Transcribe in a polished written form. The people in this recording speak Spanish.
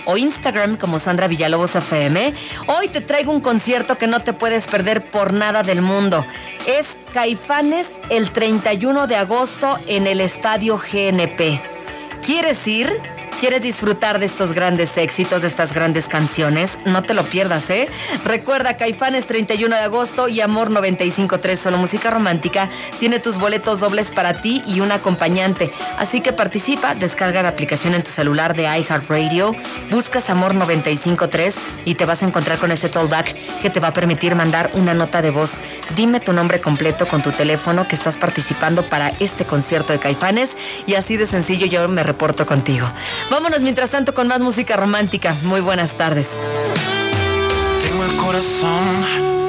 o Instagram como Sandra Villalobos FM. Hoy te traigo un concierto que no te puedes perder por nada del mundo. Es Caifanes el 31 de agosto en el Estadio GNP. ¿Quieres ir? ¿Quieres disfrutar de estos grandes éxitos, de estas grandes canciones? No te lo pierdas, ¿eh? Recuerda, Caifanes 31 de agosto y Amor 95.3, solo música romántica, tiene tus boletos dobles para ti y un acompañante. Así que participa, descarga la aplicación en tu celular de iHeartRadio, buscas Amor 95.3 y te vas a encontrar con este tollback que te va a permitir mandar una nota de voz. Dime tu nombre completo con tu teléfono que estás participando para este concierto de Caifanes y así de sencillo yo me reporto contigo. Vámonos mientras tanto con más música romántica. Muy buenas tardes. Tengo el corazón